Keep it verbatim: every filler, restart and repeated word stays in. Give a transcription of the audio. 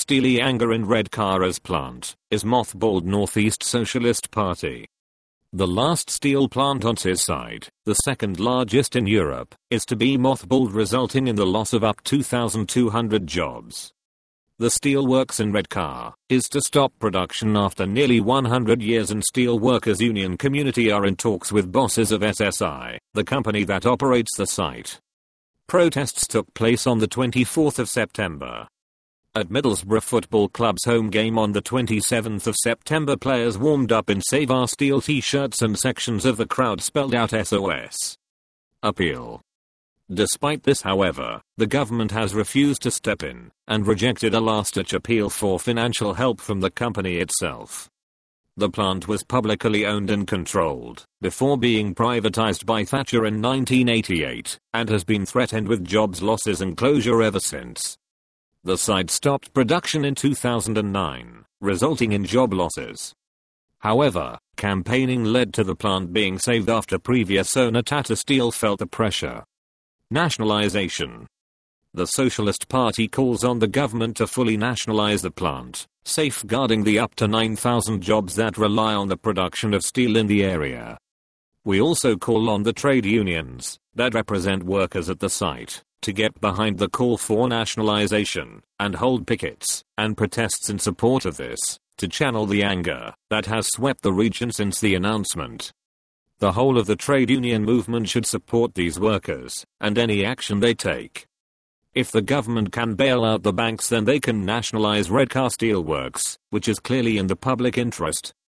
Steel Yanga in Redcar's plant is mothballed Northeast Socialist Party. The last steel plant on its side, the second largest in Europe, is to be mothballed, resulting in the loss of up to two thousand two hundred jobs. The steelworks in Redcar is to stop production after nearly one hundred years, and steelworkers union community are in talks with bosses of S S I, the company that operates the site. Protests took place on the twenty-fourth of September. At Middlesbrough Football Club's home game on the twenty-seventh of September, players warmed up in Save Our Steel t-shirts and sections of the crowd spelled out S O S. Appeal. Despite this, however, the government has refused to step in and rejected a last-ditch appeal for financial help from the company itself. The plant was publicly owned and controlled before being privatized by Thatcher in nineteen eighty-eight and has been threatened with jobs losses and closure ever since. The site stopped production in two thousand nine, resulting in job losses. However, campaigning led to the plant being saved after previous owner Tata Steel felt the pressure. Nationalization. The Socialist Party calls on the government to fully nationalize the plant, safeguarding the up to nine thousand jobs that rely on the production of steel in the area. We also call on the trade unions that represent workers at the site to get behind the call for nationalization and hold pickets and protests in support of this, to channel the anger that has swept the region since the announcement. The whole of the trade union movement should support these workers and any action they take. If the government can bail out the banks, then they can nationalize Redcar Steelworks, which is clearly in the public interest.